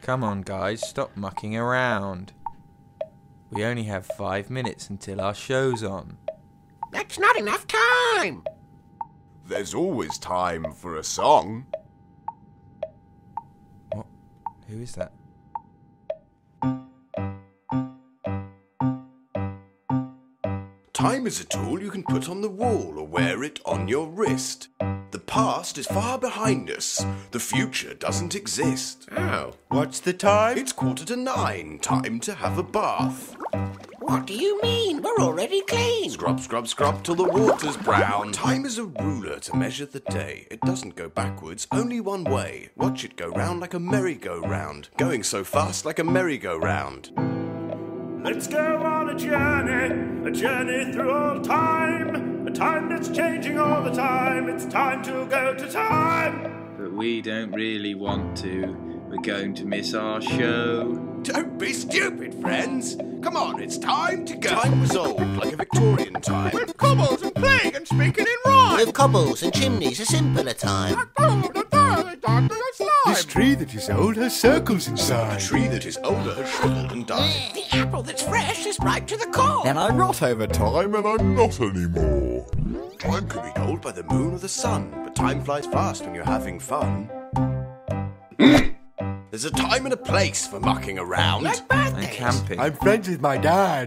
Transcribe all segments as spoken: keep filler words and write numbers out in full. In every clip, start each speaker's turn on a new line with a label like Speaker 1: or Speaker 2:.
Speaker 1: Come on, guys, stop mucking around. We only have five minutes until our show's on.
Speaker 2: That's not enough time!
Speaker 3: There's always time for a song.
Speaker 1: What? Who is that?
Speaker 3: Time is a tool you can put on the wall or wear it on your wrist. The past is far behind us. The future doesn't exist.
Speaker 2: Oh.
Speaker 3: What's the time? It's quarter to nine. Time to have a bath.
Speaker 2: What do you mean? We're already clean.
Speaker 3: Scrub, scrub, scrub till the water's brown. Time is a ruler to measure the day. It doesn't go backwards, only one way. Watch it go round like a merry-go-round. Going so fast like a merry-go-round.
Speaker 4: Let's go on a journey, a journey through all time. A time that's changing all the time. It's time to go to time.
Speaker 1: But we don't really want to. We're going to miss our show.
Speaker 3: Don't be stupid, friends. Come on, it's time to go. Time was old, like a Victorian time. With cobbles and plague and speaking in rhyme.
Speaker 2: With cobbles and chimneys, a simpler time.
Speaker 5: This tree that is old has circles
Speaker 3: The
Speaker 5: inside.
Speaker 3: tree that is older has shriveled and died.
Speaker 2: The apple that's fresh is ripe to the core.
Speaker 5: And I'm not over time and I'm not
Speaker 3: Anymore. Time can be told by the moon or the sun, but time flies fast when you're having fun. There's a time and a place for mucking around.
Speaker 2: Like
Speaker 1: And
Speaker 2: birthdays.
Speaker 1: camping.
Speaker 5: I'm friends with my dad.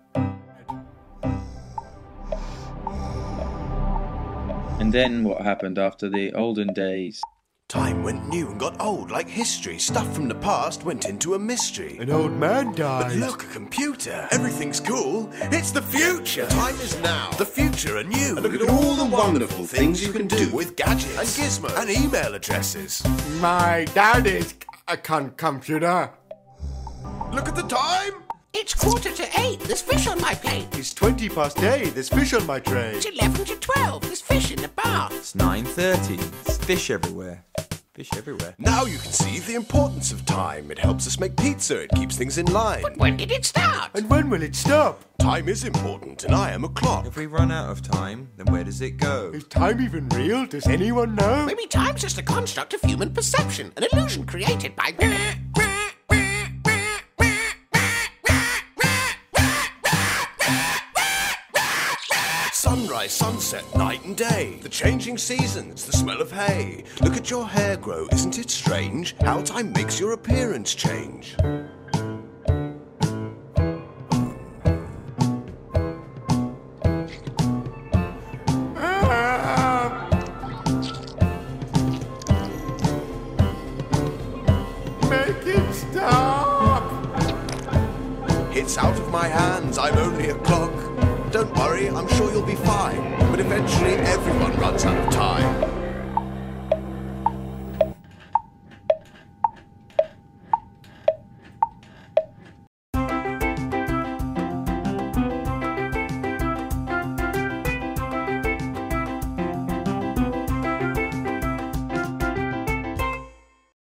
Speaker 6: And then what happened after the olden days?
Speaker 3: Time went new and got old like history. Stuff from the past went into a mystery.
Speaker 5: An old man
Speaker 3: But
Speaker 5: died.
Speaker 3: look, a computer. Everything's cool. It's the future. Time is now. The future are new. And look at all the wonderful things you can do with gadgets and gizmos and email addresses.
Speaker 5: My dad is a con- computer.
Speaker 3: Look at the time.
Speaker 2: It's quarter to eight. There's fish on my plate.
Speaker 5: It's twenty past eight. There's fish on my tray.
Speaker 2: It's eleven to twelve. There's fish in the bath.
Speaker 1: It's nine thirty. There's fish everywhere. Fish everywhere.
Speaker 3: Now you can see the importance of time. It helps us make pizza. It keeps things in line.
Speaker 2: But when did it start?
Speaker 5: And when will it stop?
Speaker 3: Time is important, and I am a clock.
Speaker 1: If we run out of time, then where does it go?
Speaker 5: Is time even real? Does anyone know?
Speaker 2: Maybe time's just a construct of human perception, an illusion created by...
Speaker 3: Sunrise, sunset, night and day. The changing seasons, the smell of hay. Look at your hair grow, isn't it strange? How time makes your appearance change.
Speaker 5: Make it stop!
Speaker 3: It's out of my hands, I'm only a clock. Don't worry, I'm sure you'll be fine. But eventually everyone runs out of time.